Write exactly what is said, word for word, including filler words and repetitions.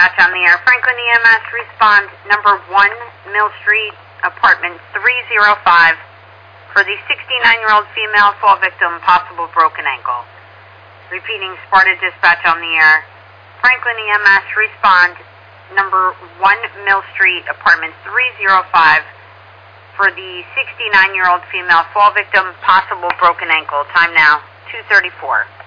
dispatch on the air. Franklin E M S, respond number one, Mill Street, apartment three oh five, for the sixty-nine-year-old female fall victim, possible broken ankle. Repeating, Sparta dispatch on the air. Franklin E M S, respond number one, Mill Street, apartment three oh five, for the sixty-nine-year-old female fall victim, possible broken ankle. Time now, two thirty-four.